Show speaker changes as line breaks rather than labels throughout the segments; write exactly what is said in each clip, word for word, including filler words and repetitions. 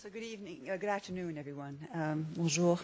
So good evening, uh, good afternoon, everyone. Um, bonjour.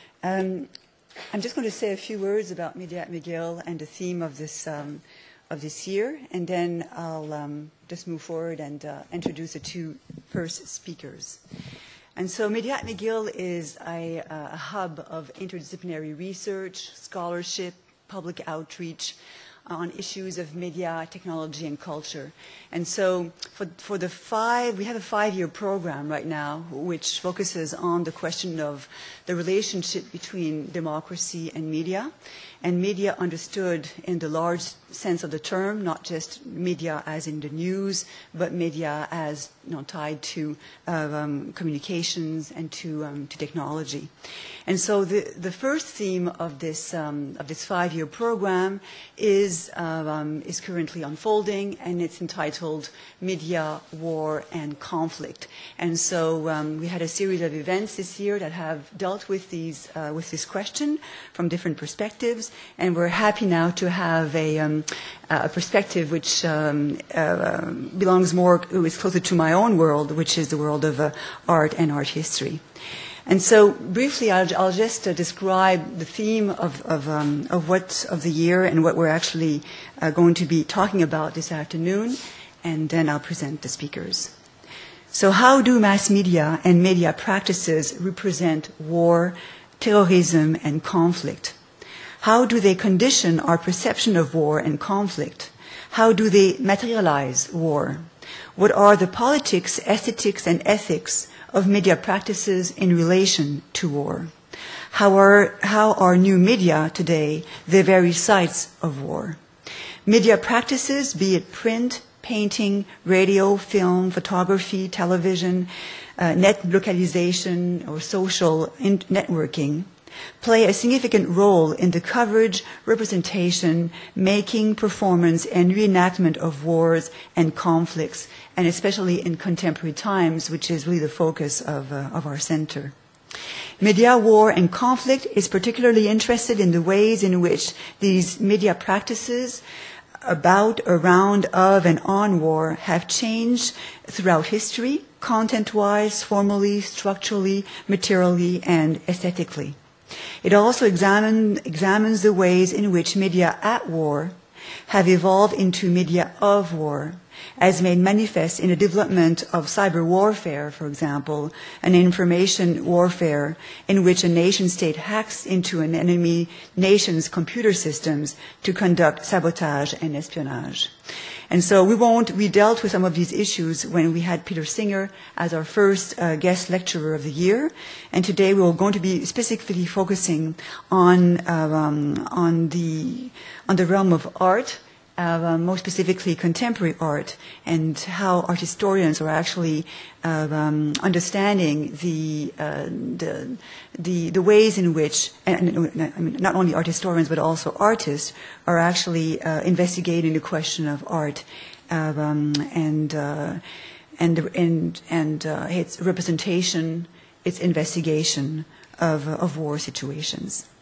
Um, I'm just going to say a few words about Mediaat McGill and the theme of this um, of this year, and then I'll um, just move forward and uh, introduce the two first speakers. And so Mediaat McGill is a, a hub of interdisciplinary research, scholarship, public outreach on issues of media, technology, and culture. And so for, for the five, we have a five-year program right now which focuses on the question of the relationship between democracy and media, and media understood in the large sense of the term, not just media as in the news, but media as you know, tied to uh, um, communications and to, um, to technology. And so the, the first theme of this, um, of this five-year program is, uh, um, is currently unfolding, and it's entitled Media, War, and Conflict. And so um, we had a series of events this year that have dealt with, these, uh, with this question from different perspectives, and we're happy now to have a, um, a perspective which um, uh, belongs more, is closer to my own world, which is the world of uh, art and art history. And so, briefly, I'll, I'll just uh, describe the theme of, of, um, of what of the year and what we're actually uh, going to be talking about this afternoon, and then I'll present the speakers. So, how do mass media and media practices represent war, terrorism, and conflict? How do they condition our perception of war and conflict? How do they materialize war? What are the politics, aesthetics, and ethics of media practices in relation to war? How are, how are new media today the very sites of war? Media practices, be it print, painting, radio, film, photography, television, uh, net localization, or social in- networking, play a significant role in the coverage, representation, making, performance, and reenactment of wars and conflicts, and especially in contemporary times, which is really the focus of, uh, of our center. Media, War, and Conflict is particularly interested in the ways in which these media practices about, around, of, and on war have changed throughout history, content-wise, formally, structurally, materially, and aesthetically. It also examine, examines the ways in which media at war have evolved into media of war, as made manifest in the development of cyber warfare, for example, an information warfare in which a nation-state hacks into an enemy nation's computer systems to conduct sabotage and espionage. And so we won't, we dealt with some of these issues when we had Peter Singer as our first uh, guest lecturer of the year. And today we're going to be specifically focusing on, uh, um, on, the, on the realm of art, Uh, more specifically contemporary art, and how art historians are actually uh, um, understanding the, uh, the, the the ways in which, and, and I mean, not only art historians but also artists are actually uh, investigating the question of art uh, um, and uh, and and and uh, its representation, its investigation of uh, of war situations.